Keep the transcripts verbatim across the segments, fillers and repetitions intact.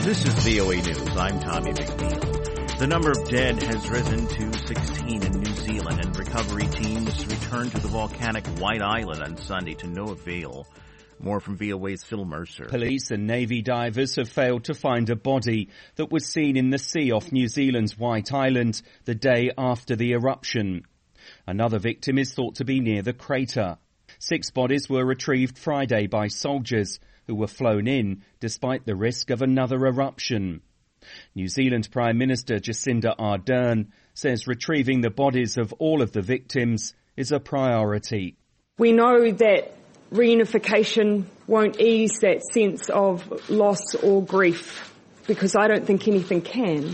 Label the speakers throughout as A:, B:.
A: This is V O A News. I'm Tommy McNeil. The number of dead has risen to sixteen in New Zealand, and recovery teams returned to the volcanic White Island on Sunday to no avail. More from V O A's Phil Mercer.
B: Police and Navy divers have failed to find a body that was seen in the sea off New Zealand's White Island the day after the eruption. Another victim is thought to be near the crater. Six bodies were retrieved Friday by soldiers who were flown in despite the risk of another eruption. New Zealand Prime Minister Jacinda Ardern says retrieving the bodies of all of the victims is a priority.
C: We know that reunification won't ease that sense of loss or grief, because I don't think anything can.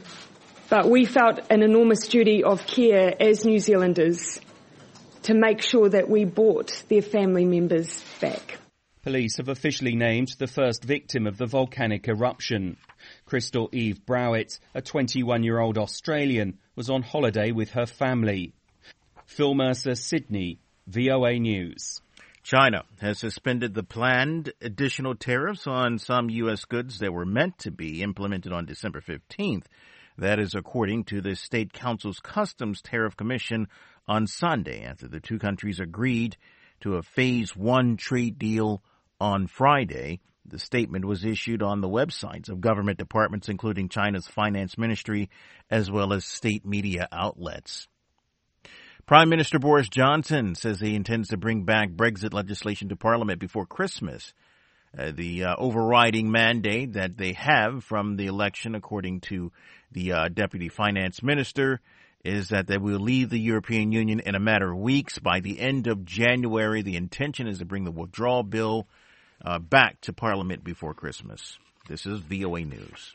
C: But we felt an enormous duty of care as New Zealanders to make sure that we brought their family members back.
B: Police have officially named the first victim of the volcanic eruption. Crystal Eve Browett, a twenty-one-year-old Australian, was on holiday with her family. Phil Mercer, Sydney, V O A News.
A: China has suspended the planned additional tariffs on some U S goods that were meant to be implemented on December fifteenth. That is according to the State Council's Customs Tariff Commission on Sunday, after the two countries agreed to a phase one trade deal on Friday. The statement was issued on the websites of government departments, including China's finance ministry, as well as state media outlets. Prime Minister Boris Johnson says he intends to bring back Brexit legislation to Parliament before Christmas. Uh, the uh, overriding mandate that they have from the election, according to the uh, Deputy Finance Minister, is that they will leave the European Union in a matter of weeks. By the end of January, the intention is to bring the withdrawal bill uh, back to Parliament before Christmas. This is V O A News.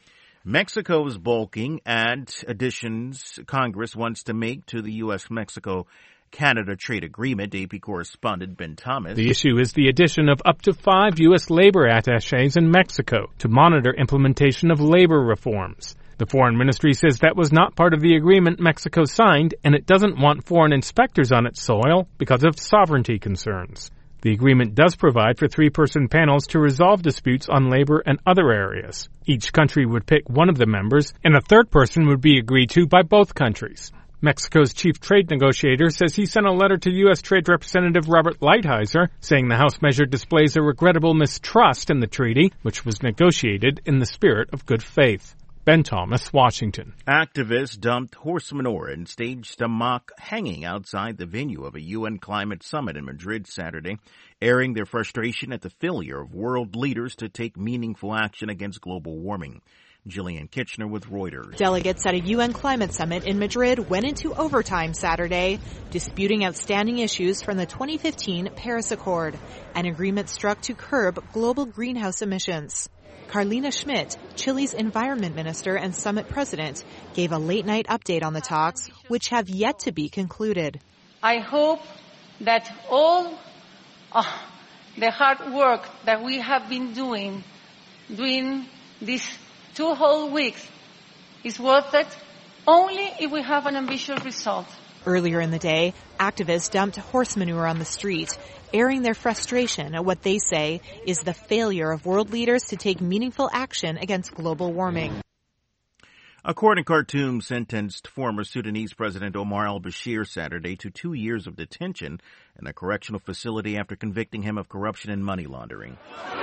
A: Mexico is bulking at additions Congress wants to make to the U S Mexico Canada trade agreement. A P correspondent Ben Thomas.
D: The issue is the addition of up to five U S labor attachés in Mexico to monitor implementation of labor reforms. The Foreign Ministry says that was not part of the agreement Mexico signed, and it doesn't want foreign inspectors on its soil because of sovereignty concerns. The agreement does provide for three-person panels to resolve disputes on labor and other areas. Each country would pick one of the members, and a third person would be agreed to by both countries. Mexico's chief trade negotiator says he sent a letter to U S Trade Representative Robert Lighthizer saying the House measure displays a regrettable mistrust in the treaty, which was negotiated in the spirit of good faith. Ben Thomas, Washington.
A: Activists dumped horse manure and staged a mock hanging outside the venue of a U N climate summit in Madrid Saturday, airing their frustration at the failure of world leaders to take meaningful action against global warming. Jillian Kitchener with Reuters.
E: Delegates at a U N climate summit in Madrid went into overtime Saturday, disputing outstanding issues from the twenty fifteen Paris Accord, an agreement struck to curb global greenhouse emissions. Carlina Schmidt, Chile's environment minister and summit president, gave a late-night update on the talks, which have yet to be concluded.
F: I hope that all uh, the hard work that we have been doing during these two whole weeks is worth it only if we have an ambitious result.
E: Earlier in the day, activists dumped horse manure on the street, airing their frustration at what they say is the failure of world leaders to take meaningful action against global warming.
A: A court in Khartoum sentenced former Sudanese President Omar al-Bashir Saturday to two years of detention in a correctional facility after convicting him of corruption and money laundering.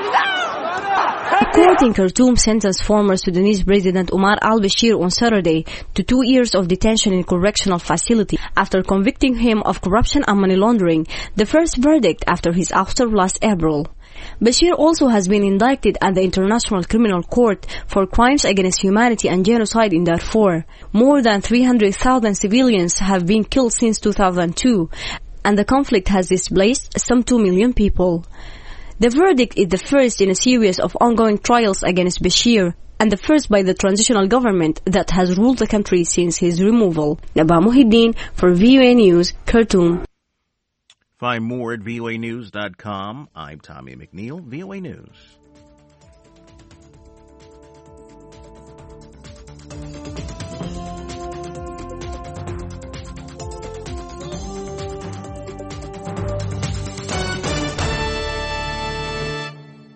G: A court in Khartoum sentenced former Sudanese President Omar al-Bashir on Saturday to two years of detention in correctional facility after convicting him of corruption and money laundering, the first verdict after his ouster last April. Bashir also has been indicted at the International Criminal Court for crimes against humanity and genocide in Darfur. More than three hundred thousand civilians have been killed since two thousand two, and the conflict has displaced some two million people. The verdict is the first in a series of ongoing trials against Bashir, and the first by the transitional government that has ruled the country since his removal. Naba Muhiddin for V O A News, Khartoum.
A: Find more at V O A news dot com. I'm Tommy McNeil, V O A News.